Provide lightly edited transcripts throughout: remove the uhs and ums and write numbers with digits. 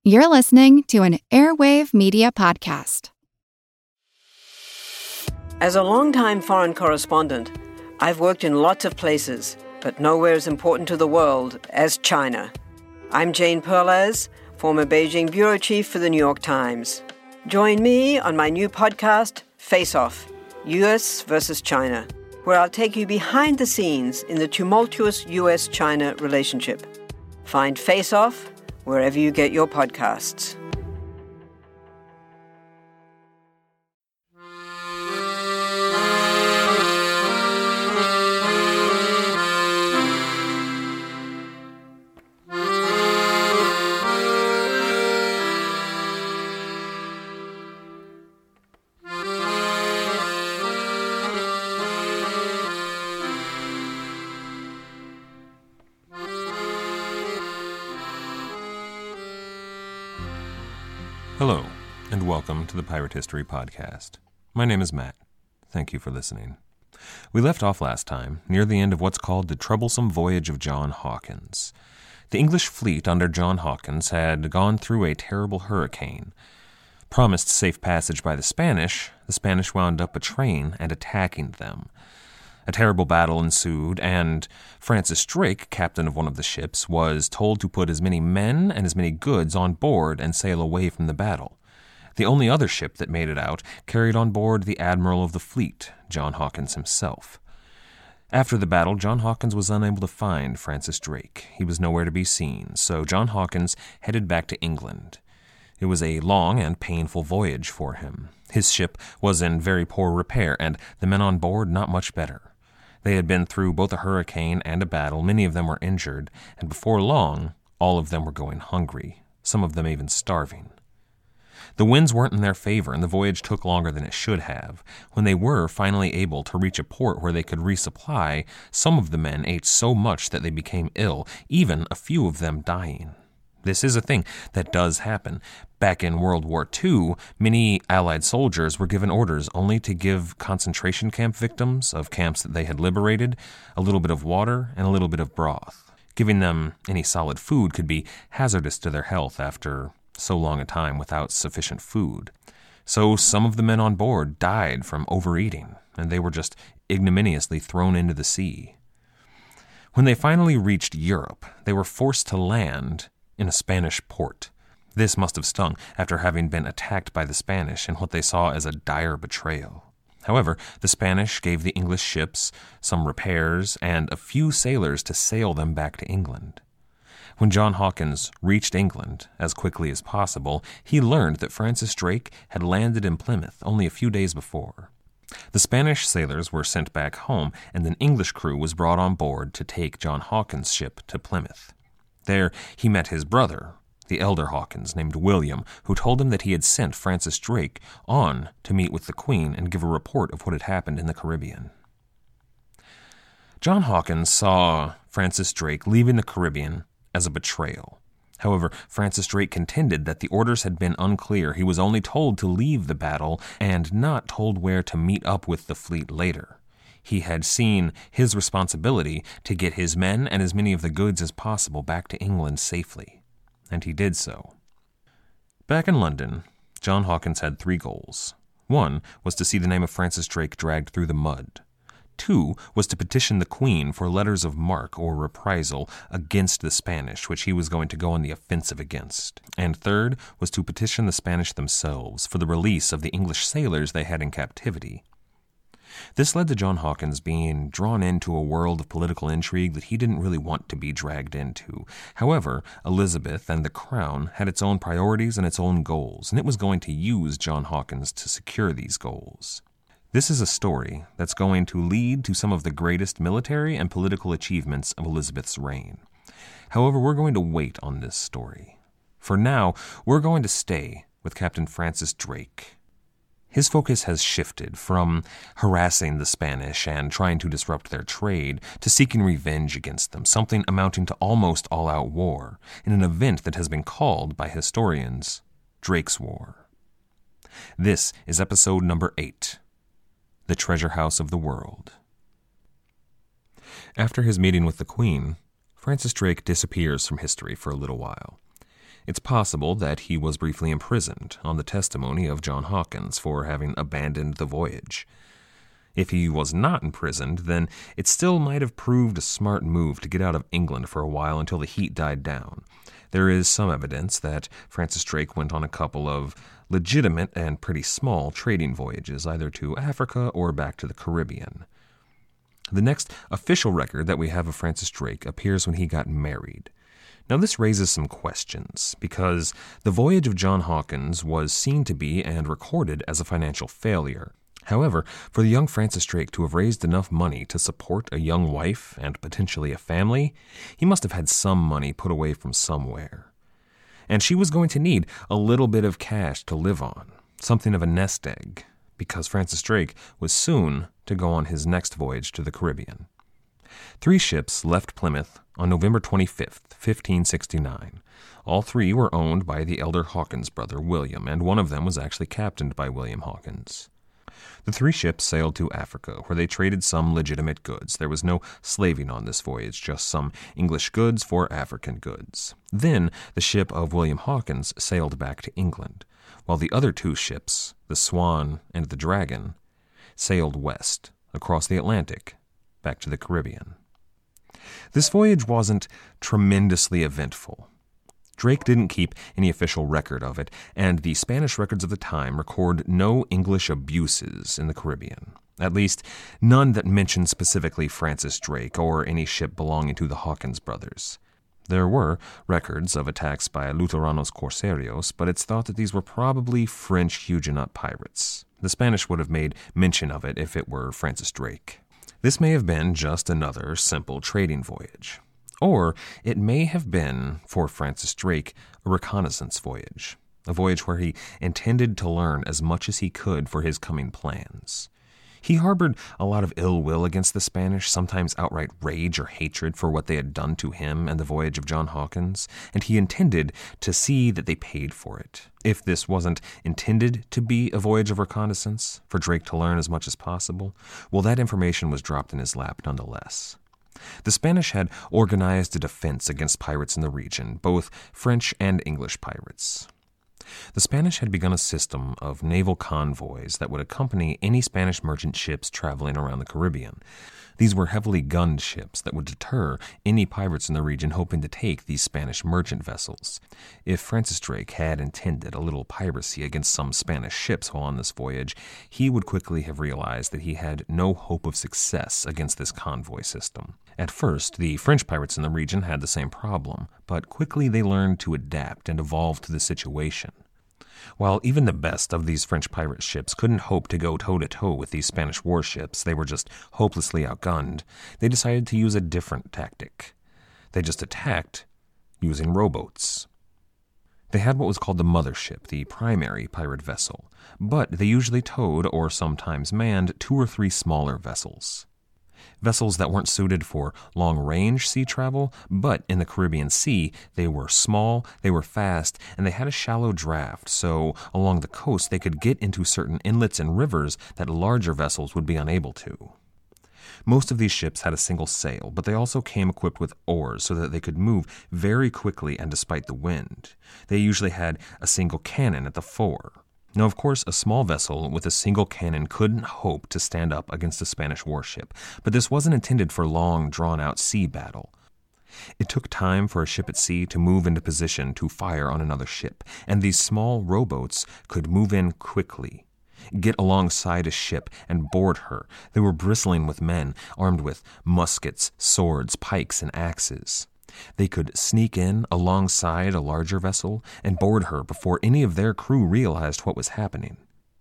You're listening to an Airwave Media Podcast. As a longtime foreign correspondent, I've worked in lots of places, but nowhere as important to the world as China. I'm Jane Perlez, former Beijing bureau chief for the New York Times. Join me on my new podcast, Face Off, U.S. versus China, where I'll take you behind the scenes in the tumultuous U.S.-China relationship. Find Face Off wherever you get your podcasts. Hello, and welcome to the Pirate History Podcast. My name is Matt. Thank you for listening. We left off last time near the end of what's called the troublesome voyage of John Hawkins. The English fleet under John Hawkins had gone through a terrible hurricane. Promised safe passage by the Spanish wound up betraying and attacking them. A terrible battle ensued, and Francis Drake, captain of one of the ships, was told to put as many men and as many goods on board and sail away from the battle. The only other ship that made it out carried on board the admiral of the fleet, John Hawkins himself. After the battle, John Hawkins was unable to find Francis Drake. He was nowhere to be seen, so John Hawkins headed back to England. It was a long and painful voyage for him. His ship was in very poor repair, and the men on board not much better. They had been through both a hurricane and a battle. Many of them were injured, and before long, all of them were going hungry, some of them even starving. The winds weren't in their favor, and the voyage took longer than it should have. When they were finally able to reach a port where they could resupply, some of the men ate so much that they became ill, even a few of them dying. This is a thing that does happen. Back in World War II, many Allied soldiers were given orders only to give concentration camp victims of camps that they had liberated a little bit of water and a little bit of broth. Giving them any solid food could be hazardous to their health after so long a time without sufficient food. So some of the men on board died from overeating, and they were just ignominiously thrown into the sea. When they finally reached Europe, they were forced to land in a Spanish port. This must have stung after having been attacked by the Spanish in what they saw as a dire betrayal. However, the Spanish gave the English ships some repairs and a few sailors to sail them back to England. When John Hawkins reached England as quickly as possible, he learned that Francis Drake had landed in Plymouth only a few days before. The Spanish sailors were sent back home, and an English crew was brought on board to take John Hawkins' ship to Plymouth. There he met his brother, the elder Hawkins, named William, who told him that he had sent Francis Drake on to meet with the Queen and give a report of what had happened in the Caribbean. John Hawkins saw Francis Drake leaving the Caribbean as a betrayal. However, Francis Drake contended that the orders had been unclear. He was only told to leave the battle and not told where to meet up with the fleet later. He had seen his responsibility to get his men and as many of the goods as possible back to England safely, and he did so. Back in London, John Hawkins had 3 goals. 1 was to see the name of Francis Drake dragged through the mud. 2 was to petition the Queen for letters of marque or reprisal against the Spanish, which he was going to go on the offensive against. And 3rd was to petition the Spanish themselves for the release of the English sailors they had in captivity. This led to John Hawkins being drawn into a world of political intrigue that he didn't really want to be dragged into. However, Elizabeth and the Crown had its own priorities and its own goals, and it was going to use John Hawkins to secure these goals. This is a story that's going to lead to some of the greatest military and political achievements of Elizabeth's reign. However, we're going to wait on this story. For now, we're going to stay with Captain Francis Drake. His focus has shifted from harassing the Spanish and trying to disrupt their trade to seeking revenge against them, something amounting to almost all-out war, in an event that has been called by historians Drake's War. This is episode number 8, The Treasure House of the World. After his meeting with the Queen, Francis Drake disappears from history for a little while. It's possible that he was briefly imprisoned on the testimony of John Hawkins for having abandoned the voyage. If he was not imprisoned, then it still might have proved a smart move to get out of England for a while until the heat died down. There is some evidence that Francis Drake went on a couple of legitimate and pretty small trading voyages, either to Africa or back to the Caribbean. The next official record that we have of Francis Drake appears when he got married. Now, this raises some questions, because the voyage of John Hawkins was seen to be and recorded as a financial failure. However, for the young Francis Drake to have raised enough money to support a young wife and potentially a family, he must have had some money put away from somewhere. And she was going to need a little bit of cash to live on, something of a nest egg, because Francis Drake was soon to go on his next voyage to the Caribbean. 3 ships left Plymouth on November 25th, 1569. All 3 were owned by the elder Hawkins brother, William, and one of them was actually captained by William Hawkins. The 3 ships sailed to Africa, where they traded some legitimate goods. There was no slaving on this voyage, just some English goods for African goods. Then the ship of William Hawkins sailed back to England, while the other 2 ships, the Swan and the Dragon, sailed west, across the Atlantic, back to the Caribbean. This voyage wasn't tremendously eventful. Drake didn't keep any official record of it, and the Spanish records of the time record no English abuses in the Caribbean, at least none that mention specifically Francis Drake or any ship belonging to the Hawkins brothers. There were records of attacks by Luteranos Corsarios, but it's thought that these were probably French Huguenot pirates. The Spanish would have made mention of it if it were Francis Drake. This may have been just another simple trading voyage. Or it may have been, for Francis Drake, a reconnaissance voyage, a voyage where he intended to learn as much as he could for his coming plans. He harbored a lot of ill will against the Spanish, sometimes outright rage or hatred for what they had done to him and the voyage of John Hawkins, and he intended to see that they paid for it. If this wasn't intended to be a voyage of reconnaissance, for Drake to learn as much as possible, well, that information was dropped in his lap nonetheless. The Spanish had organized a defense against pirates in the region, both French and English pirates. The Spanish had begun a system of naval convoys that would accompany any Spanish merchant ships traveling around the Caribbean. These were heavily gunned ships that would deter any pirates in the region hoping to take these Spanish merchant vessels. If Francis Drake had intended a little piracy against some Spanish ships while on this voyage, he would quickly have realized that he had no hope of success against this convoy system. At first, the French pirates in the region had the same problem, but quickly they learned to adapt and evolve to the situation. While even the best of these French pirate ships couldn't hope to go toe-to-toe with these Spanish warships, they were just hopelessly outgunned, they decided to use a different tactic. They just attacked using rowboats. They had what was called the mothership, the primary pirate vessel, but they usually towed or sometimes manned 2 or 3 smaller vessels. Vessels that weren't suited for long-range sea travel, but in the Caribbean Sea, they were small, they were fast, and they had a shallow draft, so along the coast they could get into certain inlets and rivers that larger vessels would be unable to. Most of these ships had a single sail, but they also came equipped with oars so that they could move very quickly and despite the wind. They usually had a single cannon at the fore. Now, of course, a small vessel with a single cannon couldn't hope to stand up against a Spanish warship, but this wasn't intended for long, drawn-out sea battle. It took time for a ship at sea to move into position to fire on another ship, and these small rowboats could move in quickly, get alongside a ship, and board her. They were bristling with men, armed with muskets, swords, pikes, and axes. They could sneak in alongside a larger vessel and board her before any of their crew realized what was happening.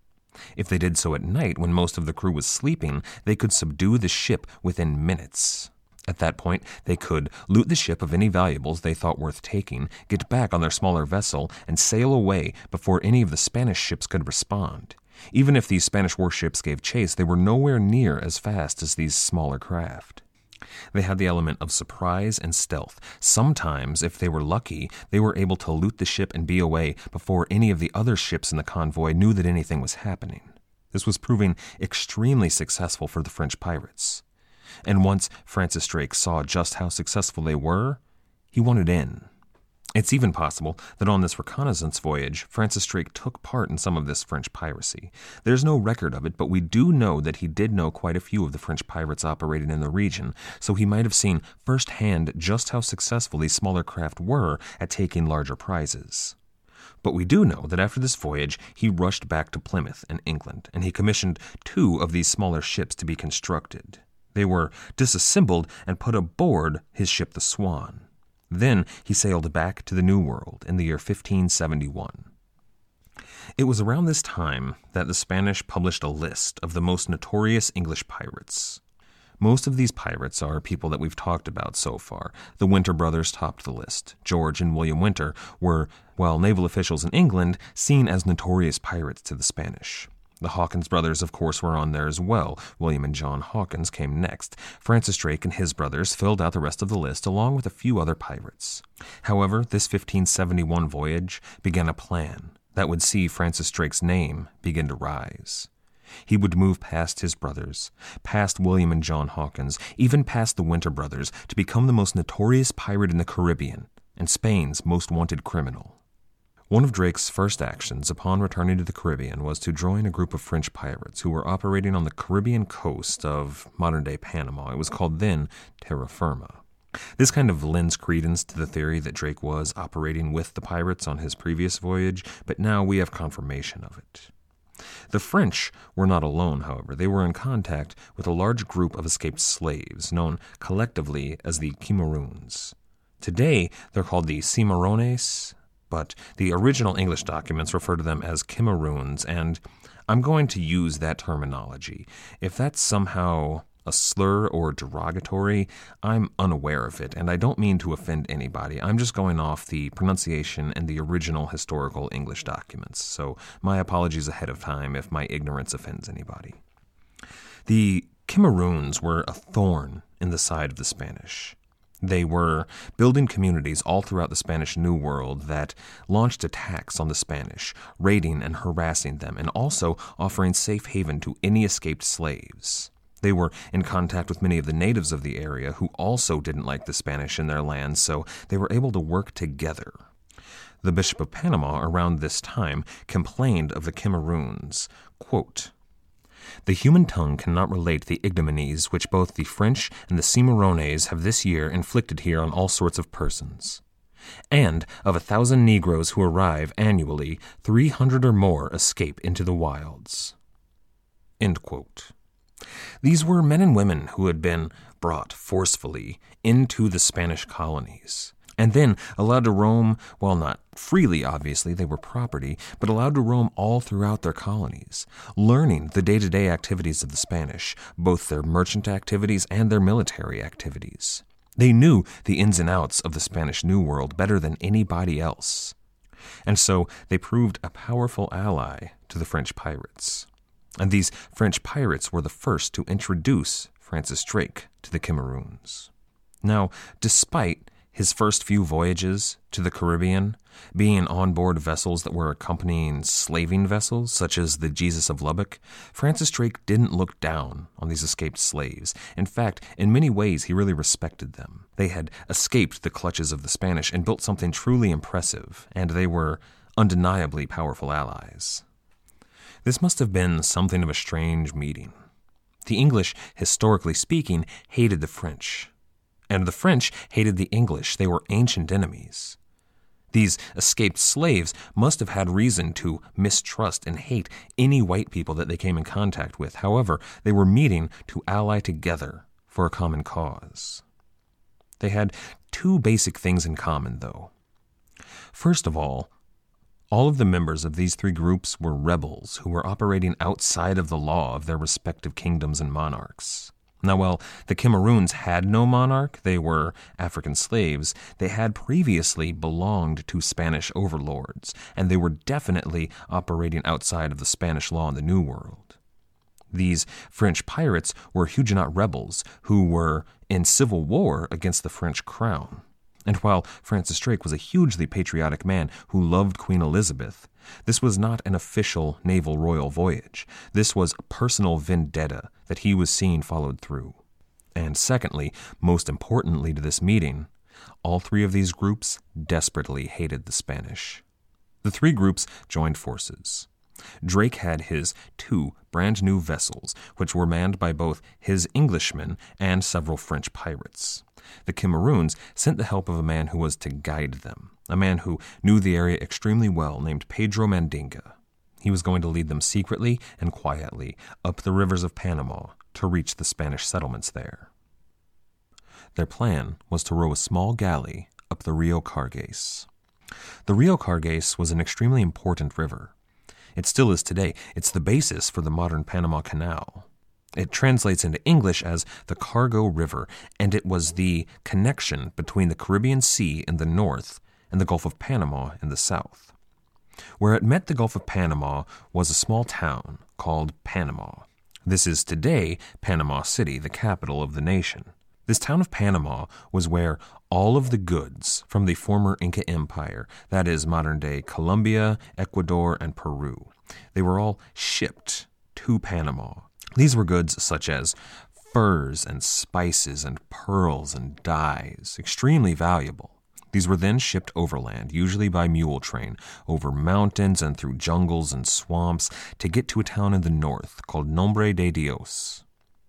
If they did so at night when most of the crew was sleeping, they could subdue the ship within minutes. At that point, they could loot the ship of any valuables they thought worth taking, get back on their smaller vessel, and sail away before any of the Spanish ships could respond. Even if these Spanish warships gave chase, they were nowhere near as fast as these smaller craft. They had the element of surprise and stealth. Sometimes, if they were lucky, they were able to loot the ship and be away before any of the other ships in the convoy knew that anything was happening. This was proving extremely successful for the French pirates. And once Francis Drake saw just how successful they were, he wanted in. It's even possible that on this reconnaissance voyage, Francis Drake took part in some of this French piracy. There's no record of it, but we do know that he did know quite a few of the French pirates operating in the region, so he might have seen firsthand just how successful these smaller craft were at taking larger prizes. But we do know that after this voyage, he rushed back to Plymouth in England, and he commissioned 2 of these smaller ships to be constructed. They were disassembled and put aboard his ship the Swan. Then he sailed back to the New World in the year 1571. It was around this time that the Spanish published a list of the most notorious English pirates. Most of these pirates are people that we've talked about so far. The Winter brothers topped the list. George and William Winter were, while naval officials in England, seen as notorious pirates to the Spanish. The Hawkins brothers, of course, were on there as well. William and John Hawkins came next. Francis Drake and his brothers filled out the rest of the list, along with a few other pirates. However, this 1571 voyage began a plan that would see Francis Drake's name begin to rise. He would move past his brothers, past William and John Hawkins, even past the Winter brothers, to become the most notorious pirate in the Caribbean and Spain's most wanted criminal. One of Drake's first actions upon returning to the Caribbean was to join a group of French pirates who were operating on the Caribbean coast of modern-day Panama. It was called then Terra Firma. This kind of lends credence to the theory that Drake was operating with the pirates on his previous voyage, but now we have confirmation of it. The French were not alone, however. They were in contact with a large group of escaped slaves, known collectively as the Cameroons. Today, they're called the Cimarrones, but the original English documents refer to them as Cameroons, and I'm going to use that terminology. If that's somehow a slur or derogatory, I'm unaware of it, and I don't mean to offend anybody. I'm just going off the pronunciation and the original historical English documents, so my apologies ahead of time if my ignorance offends anybody. The Cameroons were a thorn in the side of the Spanish. They were building communities all throughout the Spanish New World that launched attacks on the Spanish, raiding and harassing them, and also offering safe haven to any escaped slaves. They were in contact with many of the natives of the area who also didn't like the Spanish in their lands, so they were able to work together. The Bishop of Panama around this time complained of the Cameroons, quote, "The human tongue cannot relate the ignominies which both the French and the Cimarrones have this year inflicted here on all sorts of persons. And of 1,000 Negroes who arrive annually, 300 or more escape into the wilds." End quote. These were men and women who had been brought forcefully into the Spanish colonies, and then allowed to roam, well, not freely, obviously, they were property, but allowed to roam all throughout their colonies, learning the day-to-day activities of the Spanish, both their merchant activities and their military activities. They knew the ins and outs of the Spanish New World better than anybody else, and so they proved a powerful ally to the French pirates. And these French pirates were the first to introduce Francis Drake to the Cameroons. Now, despite his first few voyages to the Caribbean being on board vessels that were accompanying slaving vessels, such as the Jesus of Lubbock, Francis Drake didn't look down on these escaped slaves. In fact, in many ways, he really respected them. They had escaped the clutches of the Spanish and built something truly impressive, and they were undeniably powerful allies. This must have been something of a strange meeting. The English, historically speaking, hated the French, and the French hated the English. They were ancient enemies. These escaped slaves must have had reason to mistrust and hate any white people that they came in contact with. However, they were meeting to ally together for a common cause. They had 2 basic things in common, though. First of all of the members of these 3 groups were rebels who were operating outside of the law of their respective kingdoms and monarchs. Now, while the Cameroons had no monarch, they were African slaves, they had previously belonged to Spanish overlords, and they were definitely operating outside of the Spanish law in the New World. These French pirates were Huguenot rebels who were in civil war against the French crown. And while Francis Drake was a hugely patriotic man who loved Queen Elizabeth, this was not an official naval royal voyage. This was a personal vendetta that he was seeing followed through. And secondly, most importantly to this meeting, All three of these groups desperately hated the Spanish. The three groups joined forces. Drake had his 2 brand new vessels, which were manned by both his Englishmen and several French pirates. The Cameroons sent the help of a man who was to guide them, a man who knew the area extremely well named Pedro Mandinga. He was going to lead them secretly and quietly up the rivers of Panama to reach the Spanish settlements there. Their plan was to row a small galley up the Rio Cargues. The Rio Cargues was an extremely important river. It still is today. It's the basis for the modern Panama Canal. It translates into English as the Cargo River, and it was the connection between the Caribbean Sea in the north and the Gulf of Panama in the south. Where it met the Gulf of Panama was a small town called Panama. This is today Panama City, the capital of the nation. This town of Panama was where all of the goods from the former Inca Empire, that is modern-day Colombia, Ecuador, and Peru, they were all shipped to Panama. These were goods such as furs and spices and pearls and dyes, extremely valuable. These were then shipped overland, usually by mule train, over mountains and through jungles and swamps to get to a town in the north called Nombre de Dios.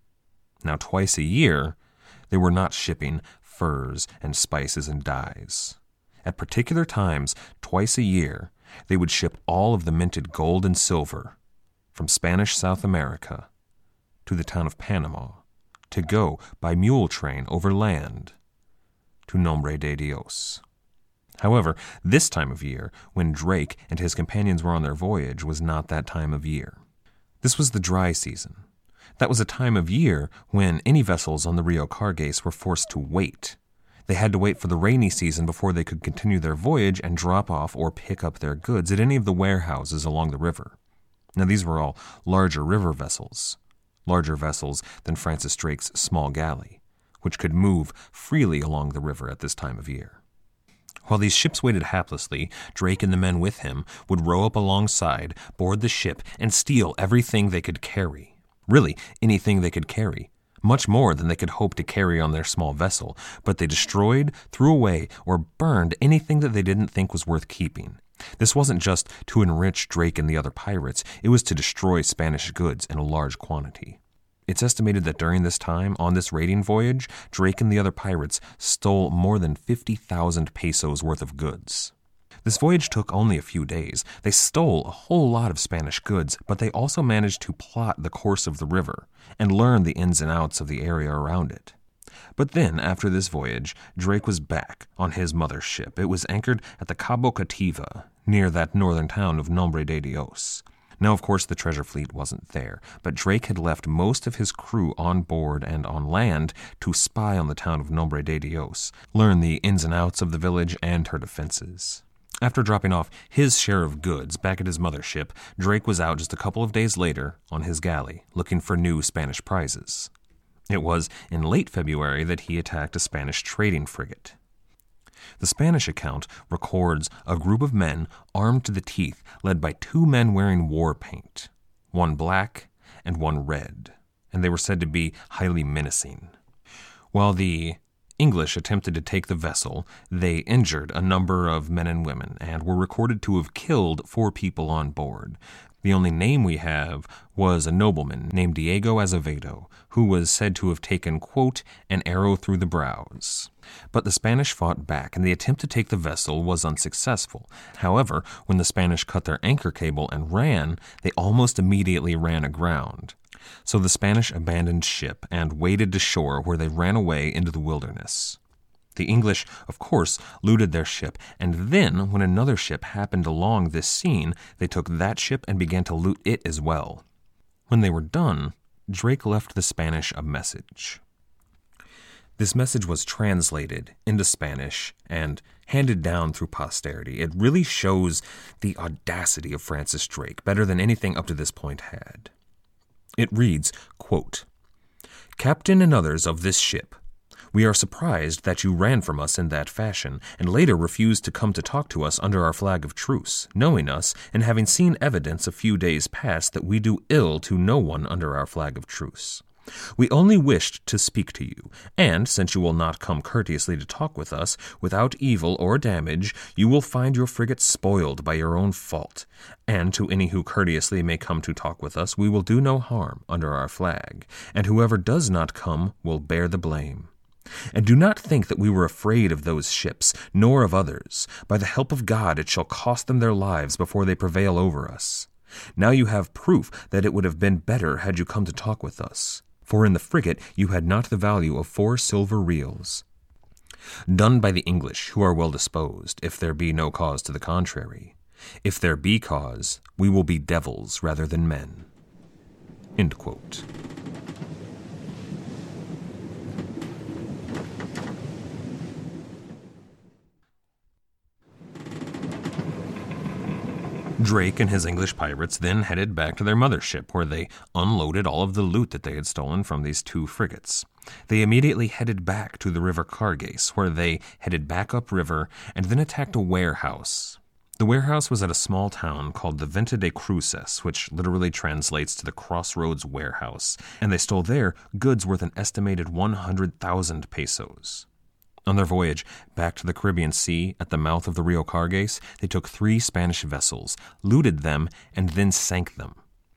Now, twice a year, they were not shipping furs and spices and dyes. At particular times, twice a year, they would ship all of the minted gold and silver from Spanish South America to the town of Panama to go by mule train over land to Nombre de Dios. However, this time of year, when Drake and his companions were on their voyage, was not that time of year. This was the dry season. That was a time of year when any vessels on the Rio Cargues were forced to wait. They had to wait for the rainy season before they could continue their voyage and drop off or pick up their goods at any of the warehouses along the river. Now, these were all larger river vessels, larger vessels than Francis Drake's small galley, which could move freely along the river at this time of year. While these ships waited haplessly, Drake and the men with him would row up alongside, board the ship, and steal everything they could carry. Really, anything they could carry. Much more than they could hope to carry on their small vessel, but they destroyed, threw away, or burned anything that they didn't think was worth keeping. This wasn't just to enrich Drake and the other pirates, it was to destroy Spanish goods in a large quantity. It's estimated that during this time, on this raiding voyage, Drake and the other pirates stole more than 50,000 pesos worth of goods. This voyage took only a few days. They stole a whole lot of Spanish goods, but they also managed to plot the course of the river and learn the ins and outs of the area around it. But then, after this voyage, Drake was back on his mother's ship. It was anchored at the Cabo Cativa, near that northern town of Nombre de Dios. Now, of course, the treasure fleet wasn't there, but Drake had left most of his crew on board and on land to spy on the town of Nombre de Dios, learn the ins and outs of the village and her defenses. After dropping off his share of goods back at his mother's ship, Drake was out just a couple of days later on his galley, looking for new Spanish prizes. It was in late February that he attacked a Spanish trading frigate. The Spanish account records a group of men armed to the teeth, led by 2 men wearing war paint, one black and one red, and they were said to be highly menacing. While the English attempted to take the vessel, they injured a number of men and women and were recorded to have killed 4 people on board. The only name we have was a nobleman named Diego Azevedo, who was said to have taken, quote, an arrow through the brows. But the Spanish fought back, and the attempt to take the vessel was unsuccessful. However, when the Spanish cut their anchor cable and ran, they almost immediately ran aground. So the Spanish abandoned ship and waded to shore, where they ran away into the wilderness. The English, of course, looted their ship, and then, when another ship happened along this scene, they took that ship and began to loot it as well. When they were done, Drake left the Spanish a message. This message was translated into Spanish and handed down through posterity. It really shows the audacity of Francis Drake, better than anything up to this point had. It reads, quote, Captain and others of this ship, we are surprised that you ran from us in that fashion, and later refused to come to talk to us under our flag of truce, knowing us, and having seen evidence a few days past that we do ill to no one under our flag of truce. We only wished to speak to you, and since you will not come courteously to talk with us, without evil or damage, you will find your frigate spoiled by your own fault. And to any who courteously may come to talk with us, we will do no harm under our flag, and whoever does not come will bear the blame. And do not think that we were afraid of those ships, nor of others. By the help of God it shall cost them their lives before they prevail over us. Now you have proof that it would have been better had you come to talk with us. For in the frigate you had not the value of 4 silver reals. Done by the English, who are well disposed, if there be no cause to the contrary. If there be cause, we will be devils rather than men." End quote. Drake and his English pirates then headed back to their mothership, where they unloaded all of the loot that they had stolen from these 2 frigates. They immediately headed back to the river Cargase, where they headed back upriver and then attacked a warehouse. The warehouse was at a small town called the Venta de Cruces, which literally translates to the Crossroads Warehouse, and they stole there goods worth an estimated 100,000 pesos. On their voyage back to the Caribbean Sea at the mouth of the Rio Cargase, they took 3 Spanish vessels, looted them, and then sank them.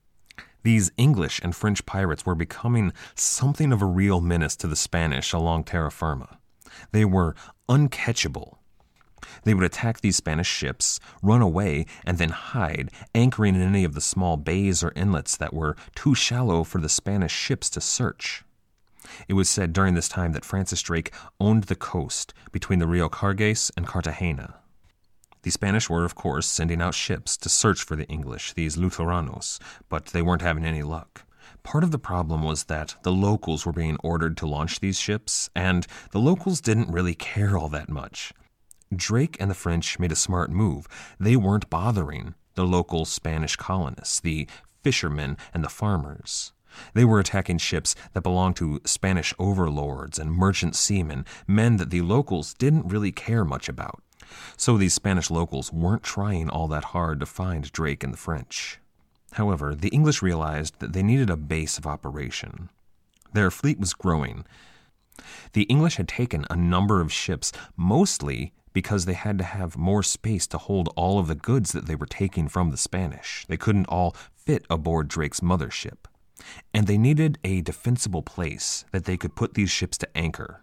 These English and French pirates were becoming something of a real menace to the Spanish along terra firma. They were uncatchable. They would attack these Spanish ships, run away, and then hide, anchoring in any of the small bays or inlets that were too shallow for the Spanish ships to search. It was said during this time that Francis Drake owned the coast between the Rio Cargase and Cartagena. The Spanish were, of course, sending out ships to search for the English, these Luteranos, but they weren't having any luck. Part of the problem was that the locals were being ordered to launch these ships, and the locals didn't really care all that much. Drake and the French made a smart move. They weren't bothering the local Spanish colonists, the fishermen and the farmers. They were attacking ships that belonged to Spanish overlords and merchant seamen, men that the locals didn't really care much about. So these Spanish locals weren't trying all that hard to find Drake and the French. However, the English realized that they needed a base of operation. Their fleet was growing. The English had taken a number of ships, mostly because they had to have more space to hold all of the goods that they were taking from the Spanish. They couldn't all fit aboard Drake's mothership. And they needed a defensible place that they could put these ships to anchor.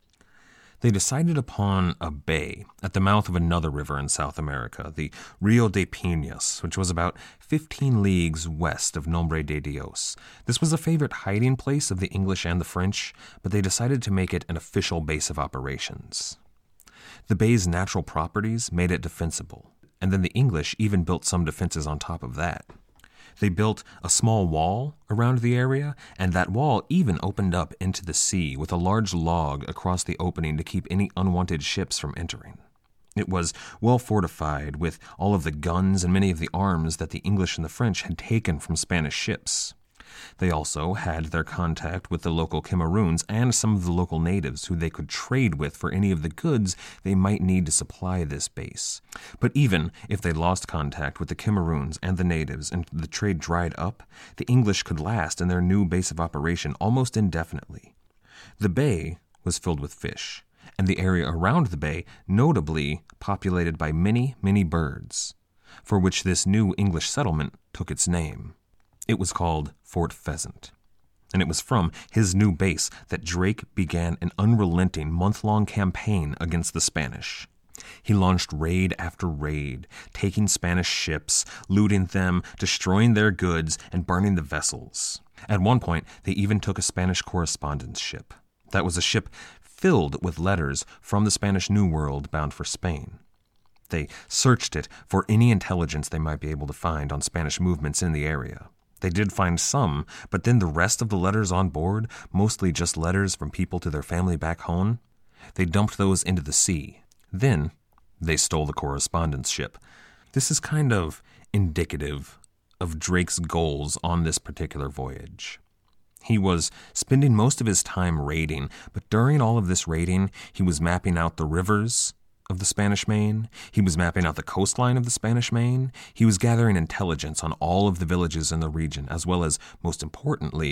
They decided upon a bay at the mouth of another river in South America, the Rio de Pinas, which was about 15 leagues west of Nombre de Dios. This was a favorite hiding place of the English and the French, but they decided to make it an official base of operations. The bay's natural properties made it defensible, and then the English even built some defenses on top of that. They built a small wall around the area, and that wall even opened up into the sea with a large log across the opening to keep any unwanted ships from entering. It was well fortified with all of the guns and many of the arms that the English and the French had taken from Spanish ships. They also had their contact with the local Cameroons and some of the local natives who they could trade with for any of the goods they might need to supply this base. But even if they lost contact with the Cameroons and the natives and the trade dried up, the English could last in their new base of operation almost indefinitely. The bay was filled with fish, and the area around the bay notably populated by many, many birds, for which this new English settlement took its name. It was called Fort Pheasant, and it was from his new base that Drake began an unrelenting month-long campaign against the Spanish. He launched raid after raid, taking Spanish ships, looting them, destroying their goods, and burning the vessels. At one point, they even took a Spanish correspondence ship. That was a ship filled with letters from the Spanish New World bound for Spain. They searched it for any intelligence they might be able to find on Spanish movements in the area. They did find some, but then the rest of the letters on board, mostly just letters from people to their family back home, they dumped those into the sea. Then they stole the correspondence ship. This is kind of indicative of Drake's goals on this particular voyage. He was spending most of his time raiding, but during all of this raiding, he was mapping out the rivers of the Spanish Main. He was mapping out the coastline of the Spanish Main. He was gathering intelligence on all of the villages in the region, as well as, most importantly,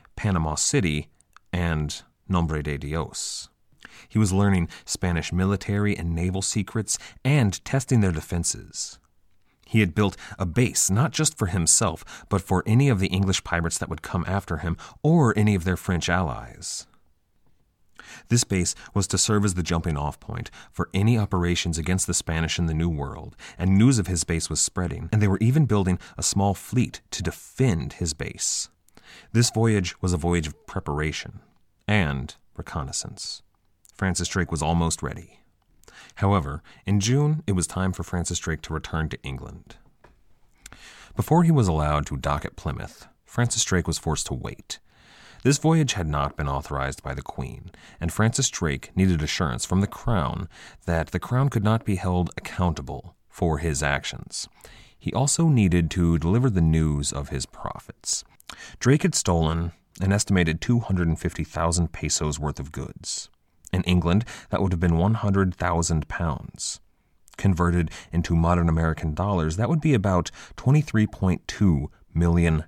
Panama City, and Nombre de Dios. He was learning Spanish military and naval secrets and testing their defenses. He had built a base not just for himself, but for any of the English pirates that would come after him or any of their French allies. This base was to serve as the jumping-off point for any operations against the Spanish in the New World, and news of his base was spreading, and they were even building a small fleet to defend his base. This voyage was a voyage of preparation and reconnaissance. Francis Drake was almost ready. However, in June, it was time for Francis Drake to return to England. Before he was allowed to dock at Plymouth, Francis Drake was forced to wait. This voyage had not been authorized by the Queen, and Francis Drake needed assurance from the Crown that the Crown could not be held accountable for his actions. He also needed to deliver the news of his profits. Drake had stolen an estimated 250,000 pesos worth of goods. In England, that would have been 100,000 pounds. Converted into modern American dollars, that would be about $23.2 million.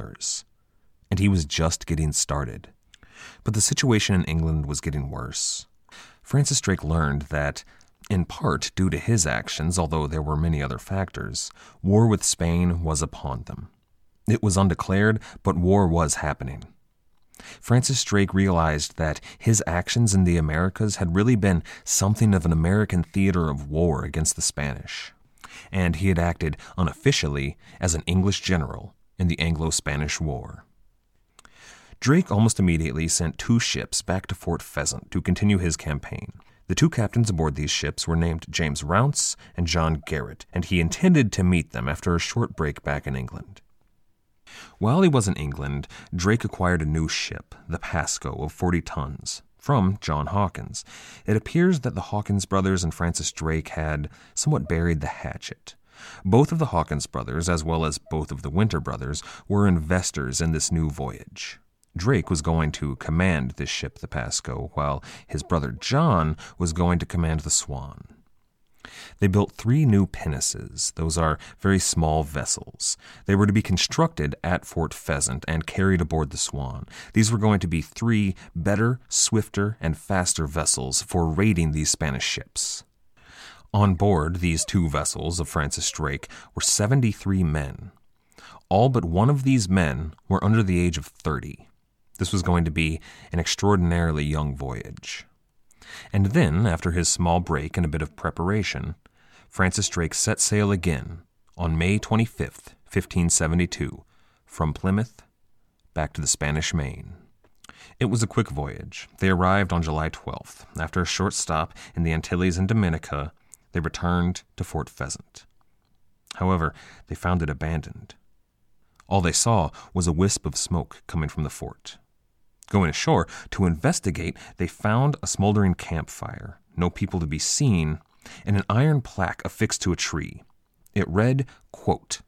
And he was just getting started. But the situation in England was getting worse. Francis Drake learned that, in part due to his actions, although there were many other factors, war with Spain was upon them. It was undeclared, but war was happening. Francis Drake realized that his actions in the Americas had really been something of an American theater of war against the Spanish, and he had acted unofficially as an English general in the Anglo-Spanish War. Drake almost immediately sent 2 ships back to Fort Pheasant to continue his campaign. The 2 captains aboard these ships were named James Rounce and John Garrett, and he intended to meet them after a short break back in England. While he was in England, Drake acquired a new ship, the Pasco, of 40 tons, from John Hawkins. It appears that the Hawkins brothers and Francis Drake had somewhat buried the hatchet. Both of the Hawkins brothers, as well as both of the Winter brothers, were investors in this new voyage. Drake was going to command this ship, the Pasco, while his brother John was going to command the Swan. They built 3 new pinnaces. Those are very small vessels. They were to be constructed at Fort Pheasant and carried aboard the Swan. These were going to be 3 better, swifter, and faster vessels for raiding these Spanish ships. On board these 2 vessels of Francis Drake were 73 men. All but one of these men were under the age of 30. This was going to be an extraordinarily young voyage. And then, after his small break and a bit of preparation, Francis Drake set sail again on May 25th, 1572, from Plymouth back to the Spanish Main. It was a quick voyage. They arrived on July 12th. After a short stop in the Antilles and Dominica, they returned to Fort Pheasant. However, they found it abandoned. All they saw was a wisp of smoke coming from the fort. Going ashore to investigate, they found a smoldering campfire, no people to be seen, and an iron plaque affixed to a tree. It read, quote,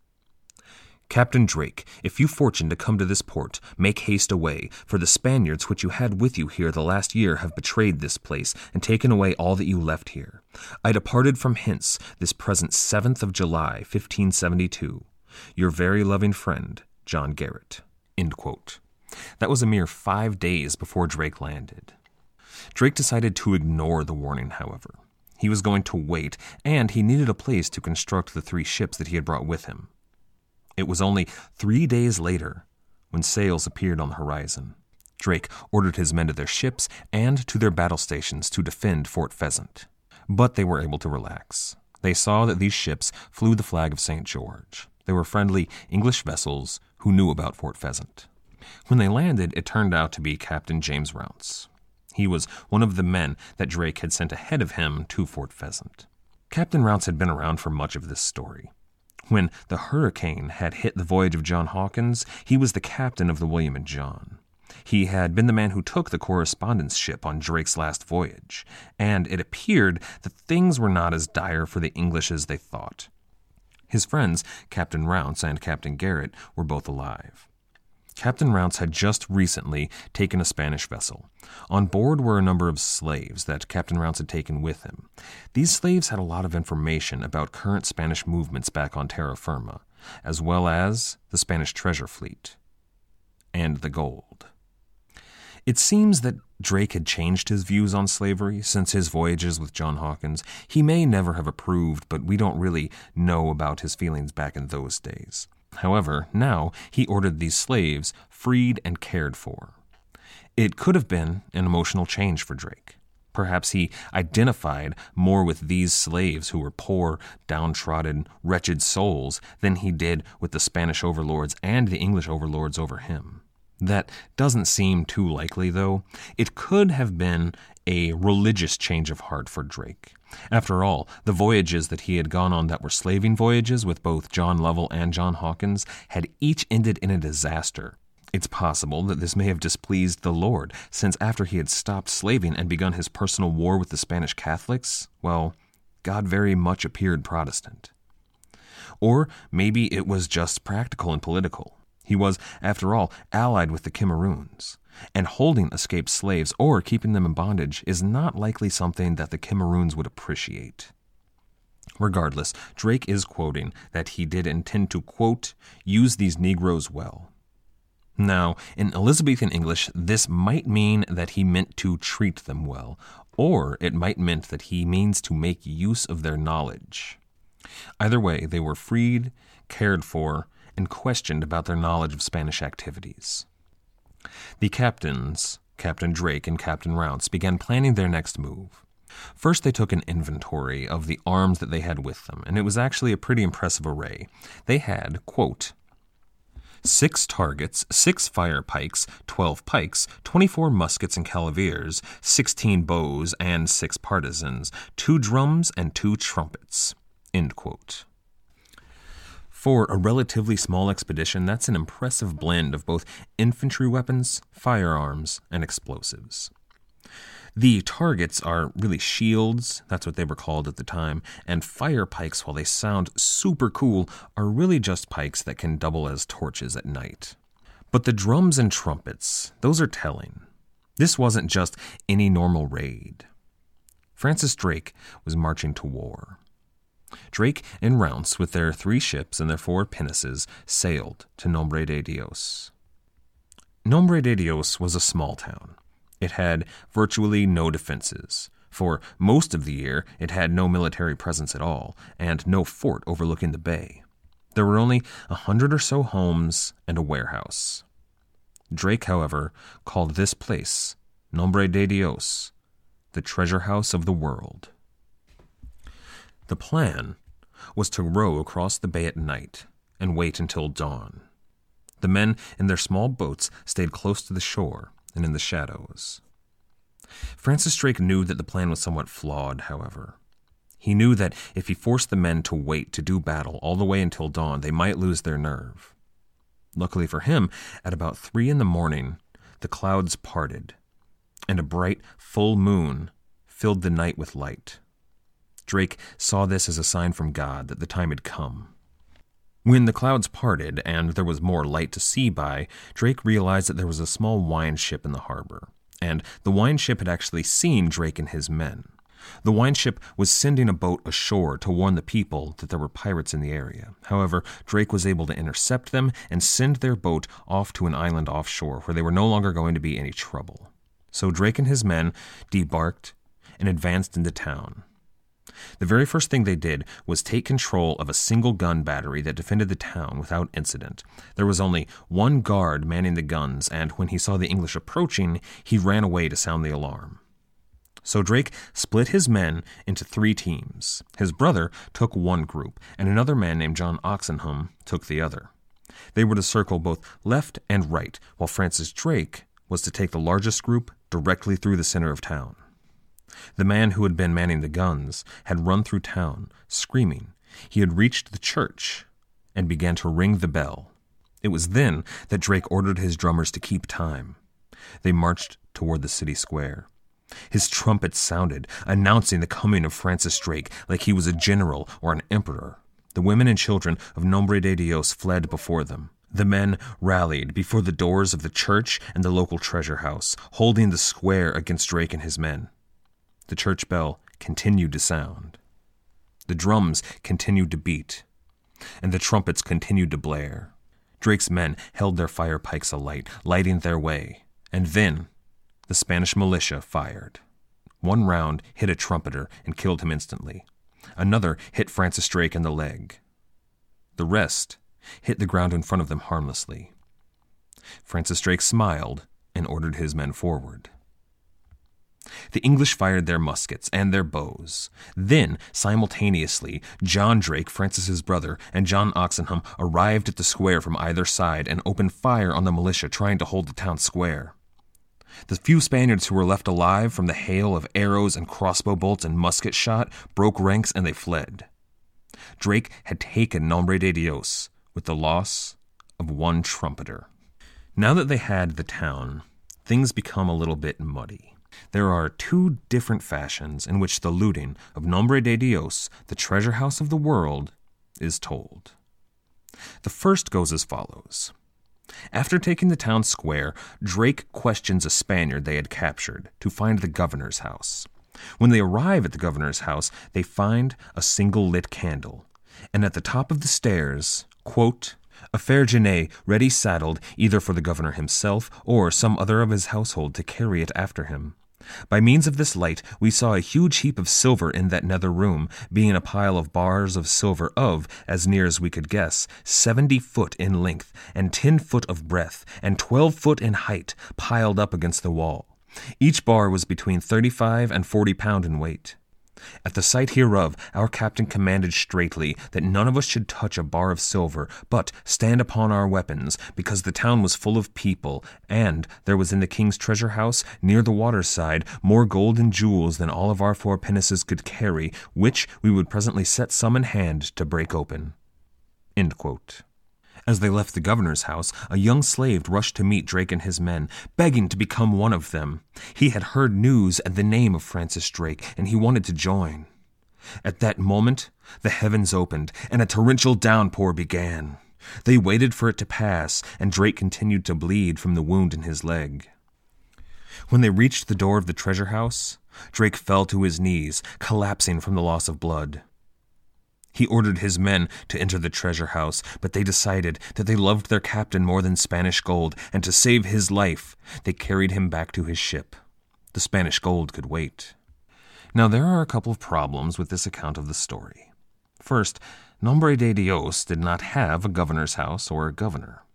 "Captain Drake, if you fortune to come to this port, make haste away, for the Spaniards which you had with you here the last year have betrayed this place and taken away all that you left here. I departed from hence this present 7th of July, 1572. Your very loving friend, John Garrett." End quote. That was a mere 5 days before Drake landed. Drake decided to ignore the warning, however. He was going to wait, and he needed a place to construct the 3 ships that he had brought with him. It was only 3 days later when sails appeared on the horizon. Drake ordered his men to their ships and to their battle stations to defend Fort Pheasant. But they were able to relax. They saw that these ships flew the flag of St. George. They were friendly English vessels who knew about Fort Pheasant. When they landed, it turned out to be Captain James Rounce. He was one of the men that Drake had sent ahead of him to Fort Pheasant. Captain Rounce had been around for much of this story. When the hurricane had hit the voyage of John Hawkins, he was the captain of the William and John. He had been the man who took the correspondence ship on Drake's last voyage, and it appeared that things were not as dire for the English as they thought. His friends, Captain Rounce and Captain Garrett, were both alive. Captain Rounce had just recently taken a Spanish vessel. On board were a number of slaves that Captain Rounce had taken with him. These slaves had a lot of information about current Spanish movements back on terra firma, as well as the Spanish treasure fleet. and the gold. It seems that Drake had changed his views on slavery since his voyages with John Hawkins. He may never have approved, but we don't really know about his feelings back in those days. However, now he ordered these slaves freed and cared for. It could have been an emotional change for Drake. Perhaps he identified more with these slaves who were poor, downtrodden, wretched souls than he did with the Spanish overlords and the English overlords over him. That doesn't seem too likely, though. It could have been a religious change of heart for Drake. After all, the voyages that he had gone on that were slaving voyages with both John Lovell and John Hawkins had each ended in a disaster. It's possible that this may have displeased the Lord, since after he had stopped slaving and begun his personal war with the Spanish Catholics, well, God very much appeared Protestant. Or maybe it was just practical and political. He was, after all, allied with the Cameroons, and holding escaped slaves or keeping them in bondage is not likely something that the Cameroons would appreciate. Regardless, Drake is quoting that he did intend to, quote, use these Negroes well. Now, in Elizabethan English, this might mean that he meant to treat them well, or it might mean that he means to make use of their knowledge. Either way, they were freed, cared for, and questioned about their knowledge of Spanish activities. The captains, Captain Drake and Captain Rounce, began planning their next move. First, they took an inventory of the arms that they had with them, and it was actually a pretty impressive array. They had, quote, 6 targets, 6 fire pikes, 12 pikes, 24 muskets and calaveers, 16 bows and 6 partisans, 2 drums and 2 trumpets, end quote. For a relatively small expedition, that's an impressive blend of both infantry weapons, firearms, and explosives. The targets are really shields, that's what they were called at the time, and fire pikes, while they sound super cool, are really just pikes that can double as torches at night. But the drums and trumpets, those are telling. This wasn't just any normal raid. Francis Drake was marching to war. Drake and Rounce, with their 3 ships and their 4 pinnaces, sailed to Nombre de Dios. Nombre de Dios was a small town. It had virtually no defenses. For most of the year, it had no military presence at all, and no fort overlooking the bay. There were only 100 or so homes and a warehouse. Drake, however, called this place, Nombre de Dios, the treasure house of the world. The plan was to row across the bay at night and wait until dawn. The men in their small boats stayed close to the shore and in the shadows. Francis Drake knew that the plan was somewhat flawed, however. He knew that if he forced the men to wait to do battle all the way until dawn, they might lose their nerve. Luckily for him, at about 3 a.m, the clouds parted, and a bright, full moon filled the night with light. Drake saw this as a sign from God that the time had come. When the clouds parted and there was more light to see by, Drake realized that there was a small wine ship in the harbor, and the wine ship had actually seen Drake and his men. The wine ship was sending a boat ashore to warn the people that there were pirates in the area. However, Drake was able to intercept them and send their boat off to an island offshore where they were no longer going to be any trouble. So Drake and his men debarked and advanced into town. The very first thing they did was take control of a single gun battery that defended the town without incident. There was only 1 guard manning the guns, and when he saw the English approaching, he ran away to sound the alarm. So Drake split his men into 3 teams. His brother took one group, and another man named John Oxenham took the other. They were to circle both left and right, while Francis Drake was to take the largest group directly through the center of town. The man who had been manning the guns had run through town, screaming. He had reached the church and began to ring the bell. It was then that Drake ordered his drummers to keep time. They marched toward the city square. His trumpet sounded, announcing the coming of Francis Drake like he was a general or an emperor. The women and children of Nombre de Dios fled before them. The men rallied before the doors of the church and the local treasure house, holding the square against Drake and his men. The church bell continued to sound. The drums continued to beat, and the trumpets continued to blare. Drake's men held their fire pikes alight, lighting their way, and then the Spanish militia fired. One round hit a trumpeter and killed him instantly. Another hit Francis Drake in the leg. The rest hit the ground in front of them harmlessly. Francis Drake smiled and ordered his men forward. The English fired their muskets and their bows. Then, simultaneously, John Drake, Francis's brother, and John Oxenham arrived at the square from either side and opened fire on the militia trying to hold the town square. The few Spaniards who were left alive from the hail of arrows and crossbow bolts and musket shot broke ranks and they fled. Drake had taken Nombre de Dios with the loss of one trumpeter. Now that they had the town, things become a little bit muddy. There are two different fashions in which the looting of Nombre de Dios, the treasure house of the world, is told. The first goes as follows. After taking the town square, Drake questions a Spaniard they had captured to find the governor's house. When they arrive at the governor's house, they find a single lit candle, and at the top of the stairs, quote, a fair genet ready saddled either for the governor himself or some other of his household to carry it after him. By means of this light, we saw a huge heap of silver in that nether room, being a pile of bars of silver of, as near as we could guess, 70 foot in length, and 10 foot of breadth, and 12 foot in height, piled up against the wall. Each bar was between 35 and 40 pound in weight. At the sight hereof, our captain commanded straitly that none of us should touch a bar of silver, but stand upon our weapons, because the town was full of people, and there was in the king's treasure house, near the water side, more gold and jewels than all of our 4 pinnaces could carry, which we would presently set some in hand to break open. End quote. As they left the governor's house, a young slave rushed to meet Drake and his men, begging to become one of them. He had heard news and the name of Francis Drake, and he wanted to join. At that moment, the heavens opened, and a torrential downpour began. They waited for it to pass, and Drake continued to bleed from the wound in his leg. When they reached the door of the treasure house, Drake fell to his knees, collapsing from the loss of blood. He ordered his men to enter the treasure house, but they decided that they loved their captain more than Spanish gold, and to save his life, they carried him back to his ship. The Spanish gold could wait. Now, there are a couple of problems with this account of the story. First, Nombre de Dios did not have a governor's house or a governor.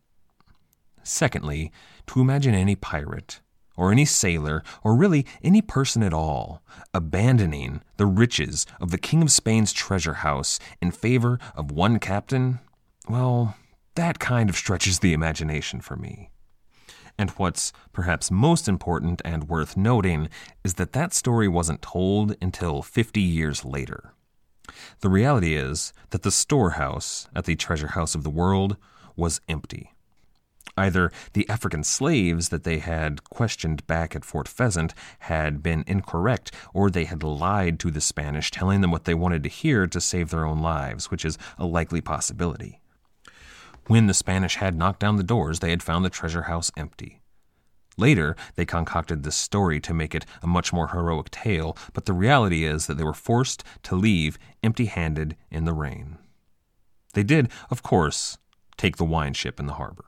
Secondly, to imagine any pirate, or any sailor, or really any person at all, abandoning the riches of the King of Spain's treasure house in favor of one captain, well, that kind of stretches the imagination for me. And what's perhaps most important and worth noting is that that story wasn't told until 50 years later. The reality is that the storehouse at the treasure house of the world was empty. Either the African slaves that they had questioned back at Fort Pheasant had been incorrect, or they had lied to the Spanish, telling them what they wanted to hear to save their own lives, which is a likely possibility. When the Spanish had knocked down the doors, they had found the treasure house empty. Later, they concocted this story to make it a much more heroic tale, but the reality is that they were forced to leave empty-handed in the rain. They did, of course, take the wine ship in the harbor.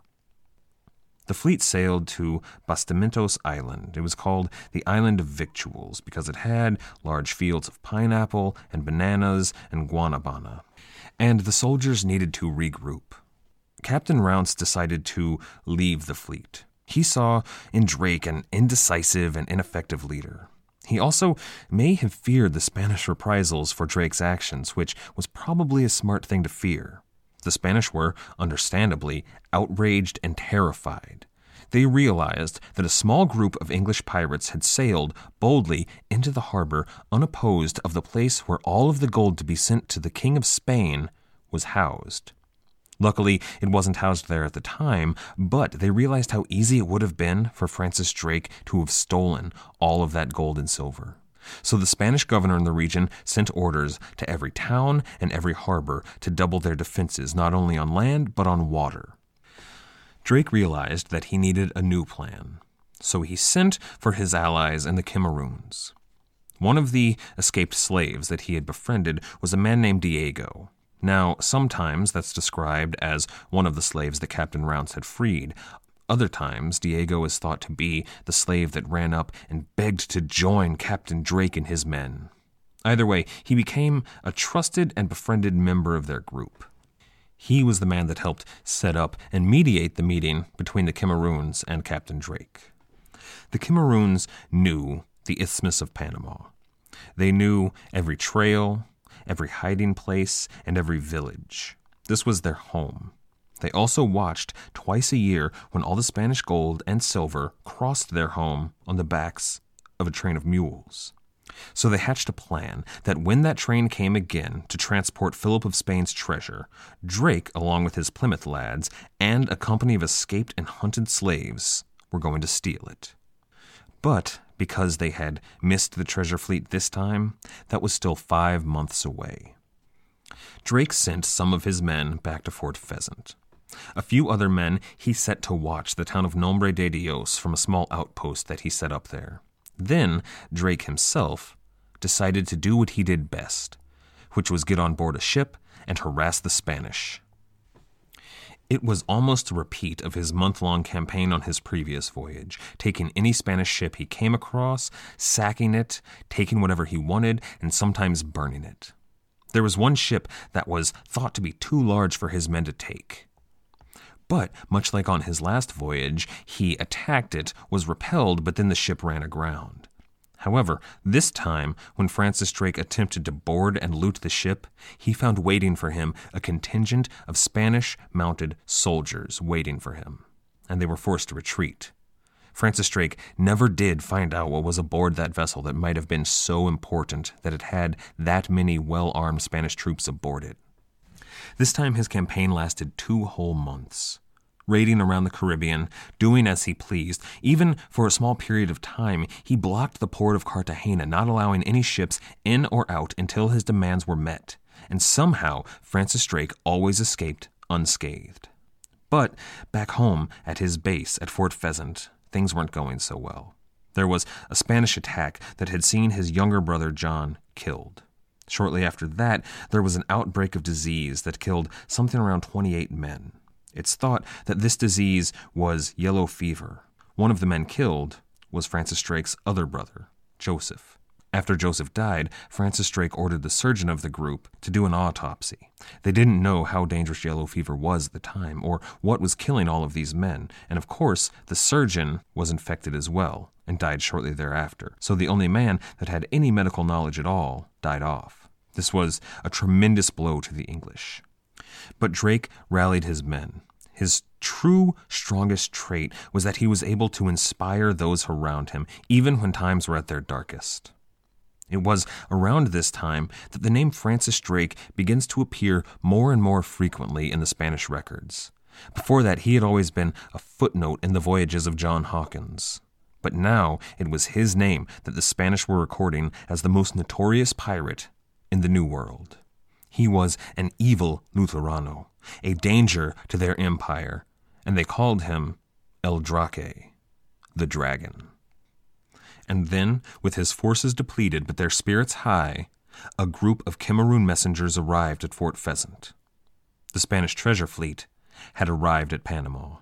The fleet sailed to Bastimentos Island. It was called the Island of Victuals because it had large fields of pineapple and bananas and guanabana. And the soldiers needed to regroup. Captain Rounce decided to leave the fleet. He saw in Drake an indecisive and ineffective leader. He also may have feared the Spanish reprisals for Drake's actions, which was probably a smart thing to fear. The Spanish were, understandably, outraged and terrified. They realized that a small group of English pirates had sailed boldly into the harbor unopposed of the place where all of the gold to be sent to the King of Spain was housed. Luckily, it wasn't housed there at the time, but they realized how easy it would have been for Francis Drake to have stolen all of that gold and silver. So the Spanish governor in the region sent orders to every town and every harbor to double their defenses, not only on land, but on water. Drake realized that he needed a new plan, so he sent for his allies in the Cameroons. One of the escaped slaves that he had befriended was a man named Diego. Now, sometimes that's described as one of the slaves that Captain Rounce had freed. Other times, Diego is thought to be the slave that ran up and begged to join Captain Drake and his men. Either way, he became a trusted and befriended member of their group. He was the man that helped set up and mediate the meeting between the Cameroons and Captain Drake. The Cameroons knew the Isthmus of Panama. They knew every trail, every hiding place, and every village. This was their home. They also watched twice a year when all the Spanish gold and silver crossed their home on the backs of a train of mules. So they hatched a plan that when that train came again to transport Philip of Spain's treasure, Drake, along with his Plymouth lads, and a company of escaped and hunted slaves, were going to steal it. But because they had missed the treasure fleet this time, that was still 5 months away. Drake sent some of his men back to Fort Pheasant. A few other men he set to watch the town of Nombre de Dios from a small outpost that he set up there. Then Drake himself decided to do what he did best, which was get on board a ship and harass the Spanish. It was almost a repeat of his month-long campaign on his previous voyage, taking any Spanish ship he came across, sacking it, taking whatever he wanted, and sometimes burning it. There was one ship that was thought to be too large for his men to take. But, much like on his last voyage, he attacked it, was repelled, but then the ship ran aground. However, this time, when Francis Drake attempted to board and loot the ship, he found waiting for him a contingent of Spanish mounted soldiers waiting for him, and they were forced to retreat. Francis Drake never did find out what was aboard that vessel that might have been so important that it had that many well-armed Spanish troops aboard it. This time his campaign lasted 2 whole months. Raiding around the Caribbean, doing as he pleased. Even for a small period of time, he blocked the port of Cartagena, not allowing any ships in or out until his demands were met. And somehow, Francis Drake always escaped unscathed. But back home at his base at Fort Pheasant, things weren't going so well. There was a Spanish attack that had seen his younger brother John killed. Shortly after that, there was an outbreak of disease that killed something around 28 men. It's thought that this disease was yellow fever. One of the men killed was Francis Drake's other brother, Joseph. After Joseph died, Francis Drake ordered the surgeon of the group to do an autopsy. They didn't know how dangerous yellow fever was at the time, or what was killing all of these men, and of course, the surgeon was infected as well, and died shortly thereafter. So the only man that had any medical knowledge at all died off. This was a tremendous blow to the English. But Drake rallied his men. His true strongest trait was that he was able to inspire those around him, even when times were at their darkest. It was around this time that the name Francis Drake begins to appear more and more frequently in the Spanish records. Before that, he had always been a footnote in the voyages of John Hawkins. But now it was his name that the Spanish were recording as the most notorious pirate in the New World. He was an evil Lutherano, a danger to their empire, and they called him El Drake, the Dragon. And then, with his forces depleted but their spirits high, a group of Cameroon messengers arrived at Fort Pheasant. The Spanish treasure fleet had arrived at Panama.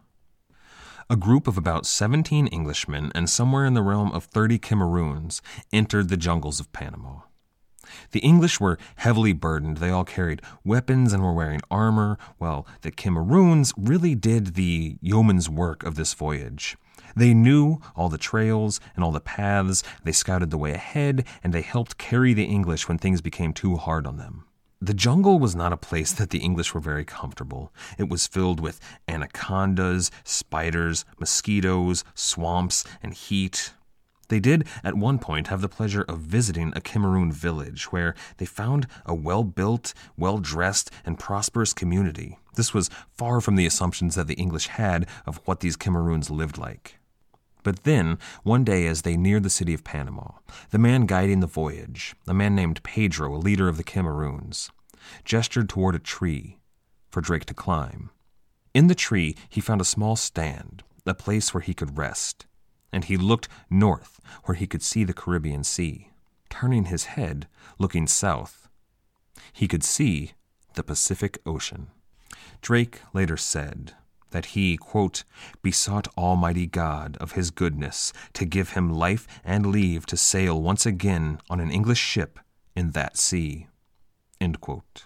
A group of about 17 Englishmen and somewhere in the realm of 30 Cameroons entered the jungles of Panama. The English were heavily burdened. They all carried weapons and were wearing armor, while the Cameroons really did the yeoman's work of this voyage. They knew all the trails and all the paths, they scouted the way ahead, and they helped carry the English when things became too hard on them. The jungle was not a place that the English were very comfortable. It was filled with anacondas, spiders, mosquitoes, swamps, and heat. They did, at one point, have the pleasure of visiting a Cameroon village where they found a well-built, well-dressed, and prosperous community. This was far from the assumptions that the English had of what these Cameroons lived like. But then, one day as they neared the city of Panama, the man guiding the voyage, a man named Pedro, a leader of the Cameroons, gestured toward a tree for Drake to climb. In the tree, he found a small stand, a place where he could rest, and he looked north where he could see the Caribbean Sea. Turning his head, looking south, he could see the Pacific Ocean. Drake later said that he, quote, besought Almighty God of his goodness to give him life and leave to sail once again on an English ship in that sea, end quote.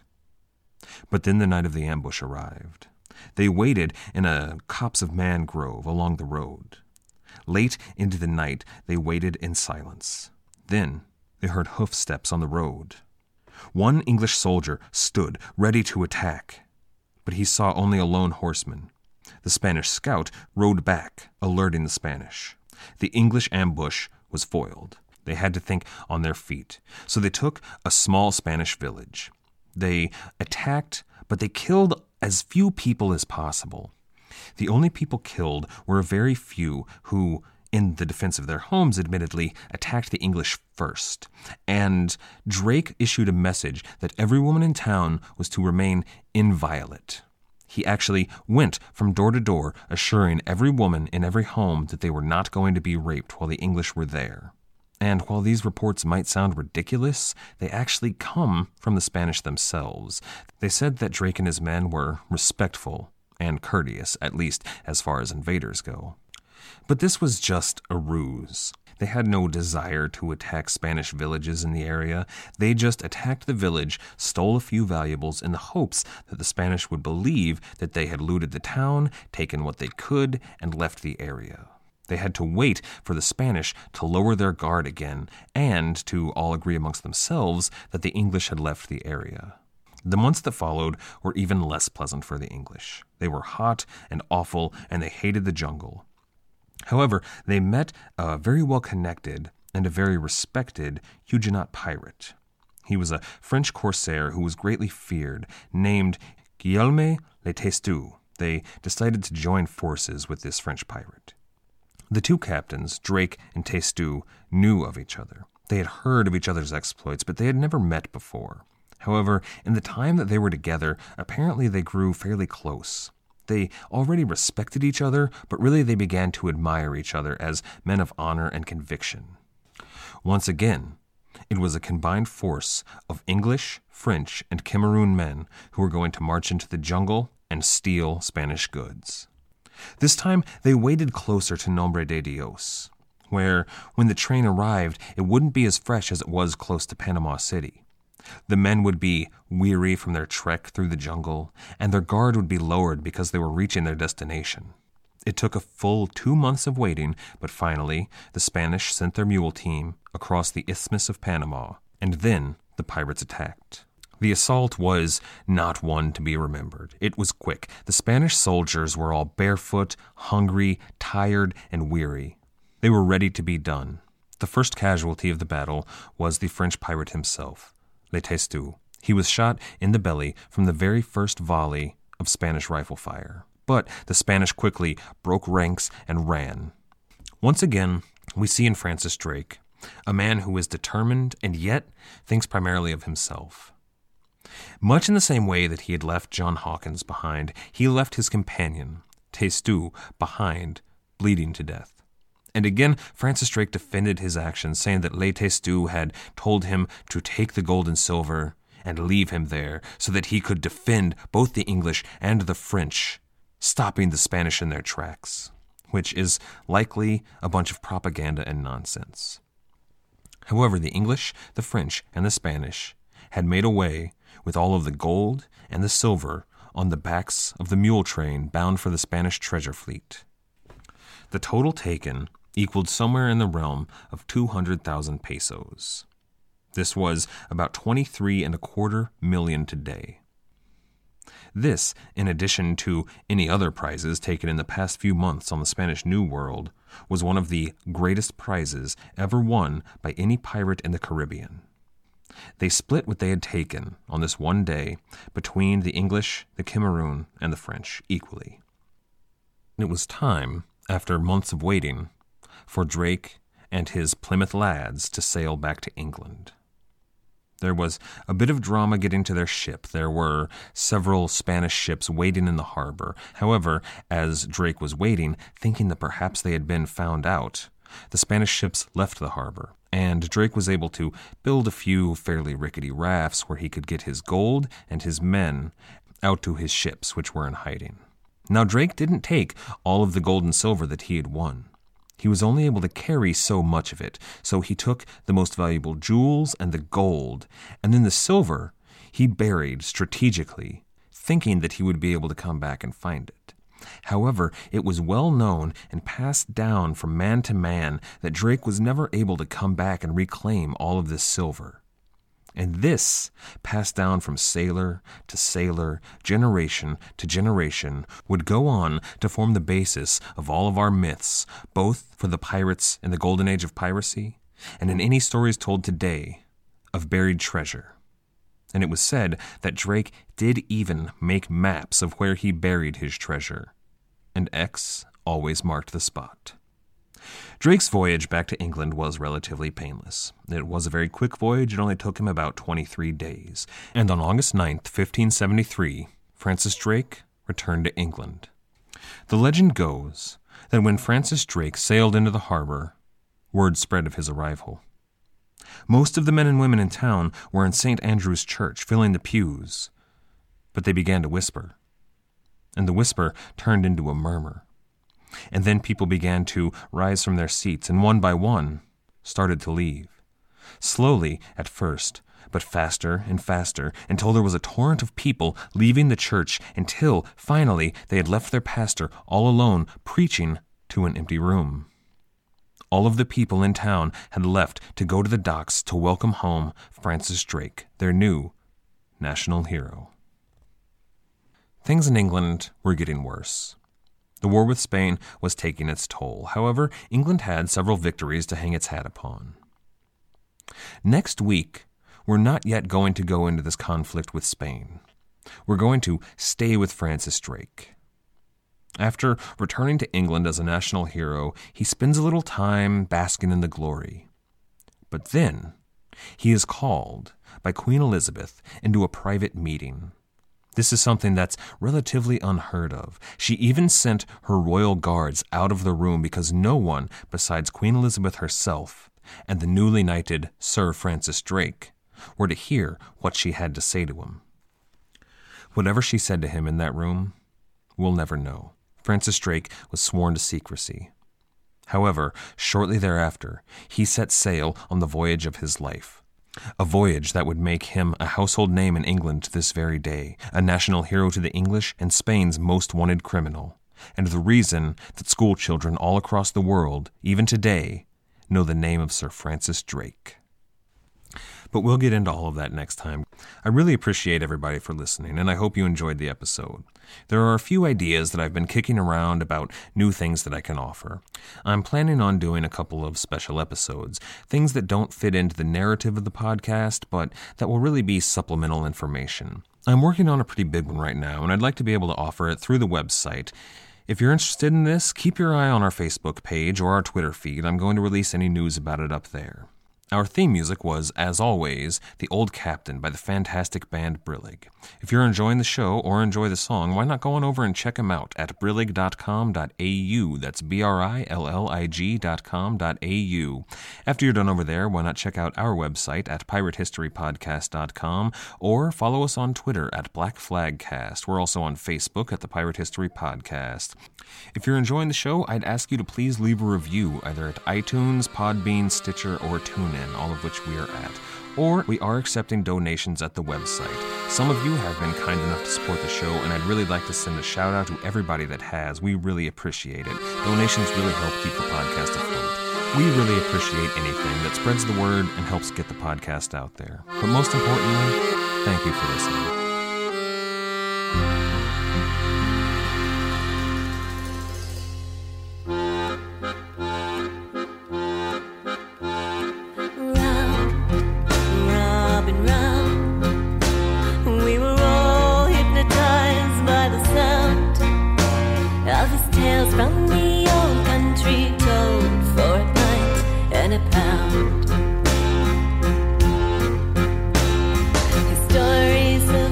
But then the night of the ambush arrived. They waited in a copse of mangrove along the road. Late into the night, they waited in silence. Then they heard hoofsteps on the road. One English soldier stood ready to attack, but he saw only a lone horseman. The Spanish scout rode back, alerting the Spanish. The English ambush was foiled. They had to think on their feet, so they took a small Spanish village. They attacked, but they killed as few people as possible. The only people killed were a very few who, in the defense of their homes, admittedly, attacked the English first. And Drake issued a message that every woman in town was to remain inviolate. He actually went from door to door, assuring every woman in every home that they were not going to be raped while the English were there. And while these reports might sound ridiculous, they actually come from the Spanish themselves. They said that Drake and his men were respectful and courteous, at least as far as invaders go. But this was just a ruse. They had no desire to attack Spanish villages in the area. They just attacked the village, stole a few valuables in the hopes that the Spanish would believe that they had looted the town, taken what they could, and left the area. They had to wait for the Spanish to lower their guard again and to all agree amongst themselves that the English had left the area. The months that followed were even less pleasant for the English. They were hot and awful, and they hated the jungle. However, they met a very well-connected and a very respected Huguenot pirate. He was a French corsair who was greatly feared, named Guillaume Le Testu. They decided to join forces with this French pirate. The two captains, Drake and Testu, knew of each other. They had heard of each other's exploits, but they had never met before. However, in the time that they were together, apparently they grew fairly close. They already respected each other, but really they began to admire each other as men of honor and conviction. Once again, it was a combined force of English, French, and Cameroon men who were going to march into the jungle and steal Spanish goods. This time, they waited closer to Nombre de Dios, where, when the train arrived, it wouldn't be as fresh as it was close to Panama City. The men would be weary from their trek through the jungle, and their guard would be lowered because they were reaching their destination. It took a full 2 months of waiting, but finally, the Spanish sent their mule team across the Isthmus of Panama, and then the pirates attacked. The assault was not one to be remembered. It was quick. The Spanish soldiers were all barefoot, hungry, tired, and weary. They were ready to be done. The first casualty of the battle was the French pirate himself, Le Testu. He was shot in the belly from the very first volley of Spanish rifle fire. But the Spanish quickly broke ranks and ran. Once again, we see in Francis Drake a man who is determined and yet thinks primarily of himself. Much in the same way that he had left John Hawkins behind, he left his companion, Testu, behind, bleeding to death. And again, Francis Drake defended his actions, saying that Le Testu had told him to take the gold and silver and leave him there so that he could defend both the English and the French, stopping the Spanish in their tracks, which is likely a bunch of propaganda and nonsense. However, the English, the French, and the Spanish had made away with all of the gold and the silver on the backs of the mule train bound for the Spanish treasure fleet. The total taken equaled somewhere in the realm of 200,000 pesos. This was about $23.25 million today. This, in addition to any other prizes taken in the past few months on the Spanish New World, was one of the greatest prizes ever won by any pirate in the Caribbean. They split what they had taken on this one day between the English, the Cameroon, and the French equally. It was time, after months of waiting, for Drake and his Plymouth lads to sail back to England. There was a bit of drama getting to their ship. There were several Spanish ships waiting in the harbor. However, as Drake was waiting, thinking that perhaps they had been found out, the Spanish ships left the harbor, and Drake was able to build a few fairly rickety rafts where he could get his gold and his men out to his ships, which were in hiding. Now, Drake didn't take all of the gold and silver that he had won. He was only able to carry so much of it, so he took the most valuable jewels and the gold, and then the silver he buried strategically, thinking that he would be able to come back and find it. However, it was well known and passed down from man to man that Drake was never able to come back and reclaim all of this silver. And this, passed down from sailor to sailor, generation to generation, would go on to form the basis of all of our myths, both for the pirates in the golden age of piracy and in any stories told today of buried treasure. And it was said that Drake did even make maps of where he buried his treasure, and X always marked the spot. Drake's voyage back to England was relatively painless. It was a very quick voyage. It only took him about 23 days. And on August 9th, 1573, Francis Drake returned to England. The legend goes that when Francis Drake sailed into the harbor, word spread of his arrival. Most of the men and women in town were in St. Andrew's Church, filling the pews, but they began to whisper, and the whisper turned into a murmur. And then people began to rise from their seats, and one by one started to leave. Slowly at first, but faster and faster, until there was a torrent of people leaving the church, until finally they had left their pastor all alone preaching to an empty room. All of the people in town had left to go to the docks to welcome home Francis Drake, their new national hero. Things in England were getting worse. The war with Spain was taking its toll. However, England had several victories to hang its hat upon. Next week, we're not yet going to go into this conflict with Spain. We're going to stay with Francis Drake. After returning to England as a national hero, he spends a little time basking in the glory. But then, he is called by Queen Elizabeth into a private meeting. This is something that's relatively unheard of. She even sent her royal guards out of the room because no one besides Queen Elizabeth herself and the newly knighted Sir Francis Drake were to hear what she had to say to him. Whatever she said to him in that room, we'll never know. Francis Drake was sworn to secrecy. However, shortly thereafter, he set sail on the voyage of his life. A voyage that would make him a household name in England to this very day, a national hero to the English and Spain's most wanted criminal, and the reason that school children all across the world, even today, know the name of Sir Francis Drake. But we'll get into all of that next time. I really appreciate everybody for listening, and I hope you enjoyed the episode. There are a few ideas that I've been kicking around about new things that I can offer. I'm planning on doing a couple of special episodes, things that don't fit into the narrative of the podcast, but that will really be supplemental information. I'm working on a pretty big one right now, and I'd like to be able to offer it through the website. If you're interested in this, keep your eye on our Facebook page or our Twitter feed. I'm going to release any news about it up there. Our theme music was, as always, The Old Captain by the fantastic band Brillig. If you're enjoying the show or enjoy the song, why not go on over and check them out at brillig.com.au. That's BRILLIG.com.au. After you're done over there, why not check out our website at piratehistorypodcast.com or follow us on Twitter at BlackFlagCast. We're also on Facebook at the Pirate History Podcast. If you're enjoying the show, I'd ask you to please leave a review either at iTunes, Podbean, Stitcher, or TuneIn, all of which we are at. Or we are accepting donations at the website. Some of you have been kind enough to support the show, and I'd really like to send a shout out to everybody that has. We really appreciate it. Donations really help keep the podcast afloat. We really appreciate anything that spreads the word and helps get the podcast out there. But most importantly, thank you for listening. From the old country told for a pint and a pound. His stories of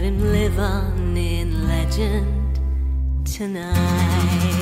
let him live on in legend tonight.